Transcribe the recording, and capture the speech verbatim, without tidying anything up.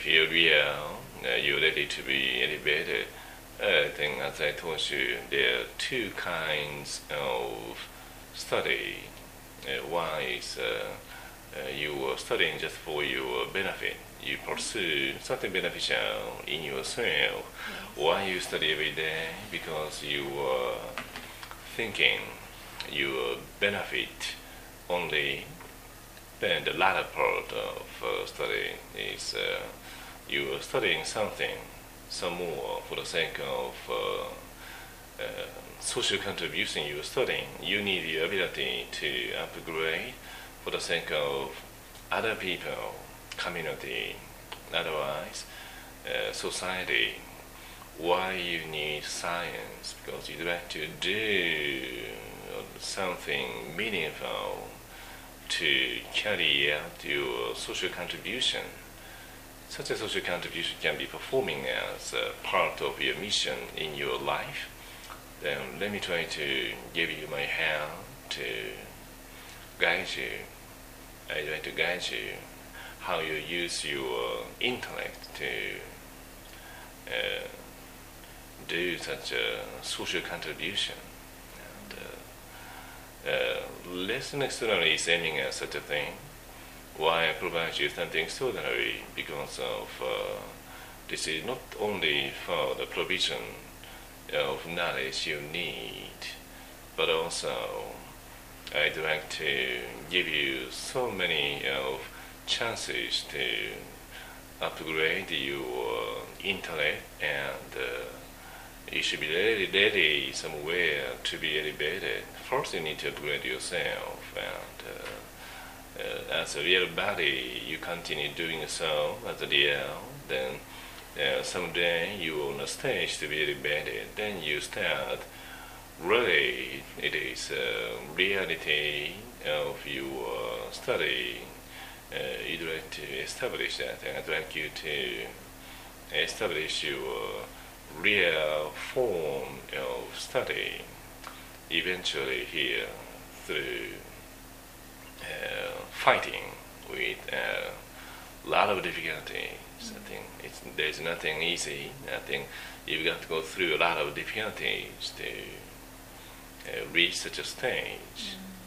feel real, uh, you're ready to be elevated. I think, as I told you, there are two kinds of study. Uh, one is uh, uh, you are studying just for your benefit. You pursue something beneficial in yourself. Yes. Why you study every day? Because you are thinking you benefit only. Then the latter part of uh, studying is uh, you are studying something, some more for the sake of uh, uh, social contribution you are studying. You need the ability to upgrade for the sake of other people, community, otherwise uh, society. Why you need science? Because you'd like to do something meaningful to carry out your social contribution. Such a social contribution can be performing as a part of your mission in your life. Then let me try to give you my hand to guide you. I try to guide you how you use your intellect to uh, do such a social contribution. And, uh, uh, lesson extraordinary is aiming at such a thing. Why I provide you something extraordinary? Because of uh, this is not only for the provision of knowledge you need, but also I'd like to give you so many of chances to upgrade your intellect, and uh, you should be ready, ready somewhere to be elevated. First, you need to upgrade yourself, and uh, uh, as a real body, you continue doing so as a real. Then uh, someday you on a stage to be elevated. Then you start. Really, it is uh, reality of your study. Uh, you'd like to establish that, and I'd like you to establish your real form of study eventually here through uh, fighting with a uh, lot of difficulties. Mm-hmm. I think it's, there's nothing easy. I think you've got to go through a lot of difficulties to uh, reach such a stage. Mm-hmm.